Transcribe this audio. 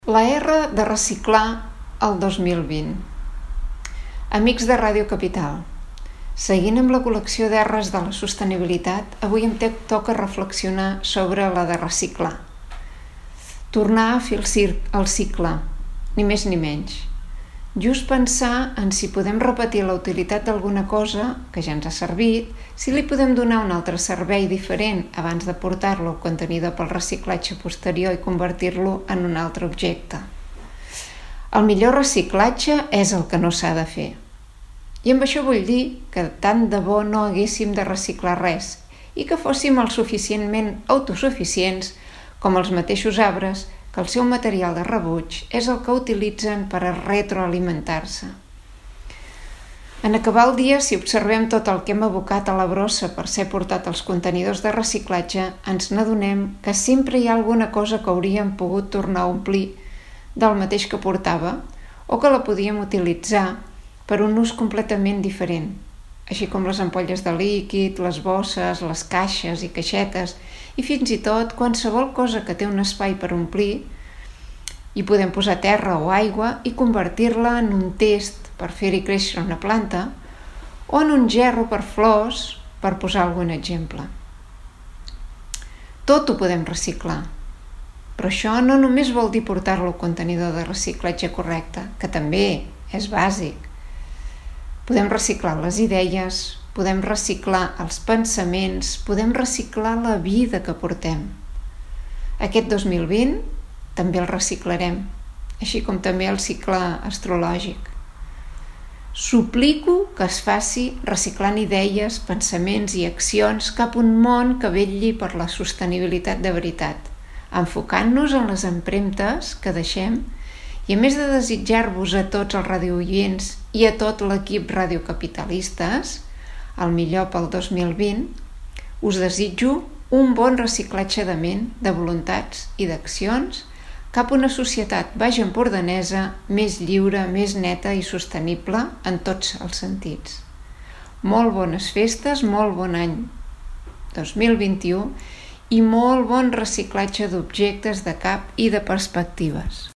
La R de reciclar el 2020. Amics de Ràdio Capital, seguint amb la col·lecció d'R's de la sostenibilitat, avui em toca reflexionar sobre la de reciclar. Tornar a fer el cicle, ni més ni menys. Just pensar en si podem repetir la utilitat d'alguna cosa que ja ens ha servit, si li podem donar un altre servei diferent abans de portar-lo al contenidor pel reciclatge posterior i convertir-lo en un altre objecte. El millor reciclatge és el que no s'ha de fer. I amb això vull dir que tant de bo no haguéssim de reciclar res i que fóssim el suficientment autosuficients com els mateixos arbres que el seu material de rebuig és el que utilitzen per a retroalimentar-se. En acabar el dia, si observem tot el que hem abocat a la brossa per ser portat als contenidors de reciclatge, ens n'adonem que sempre hi ha alguna cosa que hauríem pogut tornar a omplir del mateix que portava o que la podíem utilitzar per un ús completament diferent, així com les ampolles de líquid, les bosses, les caixes i caixetes i fins i tot qualsevol cosa que té un espai per omplir i podem posar terra o aigua i convertir-la en un test per fer-hi créixer una planta o en un gerro per flors, per posar algun exemple. Tot ho podem reciclar, però això no només vol dir portar-lo al contenidor de reciclatge correcte, que també és bàsic. Podem reciclar les idees, podem reciclar els pensaments, podem reciclar la vida que portem. Aquest 2020 també el reciclarem, així com també el cicle astrològic. Suplico que es faci reciclant idees, pensaments i accions cap a un món que vetlli per la sostenibilitat de veritat, enfocant-nos en les empremtes que deixem i a més de desitjar-vos a tots els radiooients i a tot l'equip radiocapitalistes el millor pel 2020, us desitjo un bon reciclatge de ment, de voluntats i d'accions cap a una societat baix-empordanesa més lliure, més neta i sostenible en tots els sentits. Molt bones festes, molt bon any 2021 i molt bon reciclatge d'objectes, de cap i de perspectives.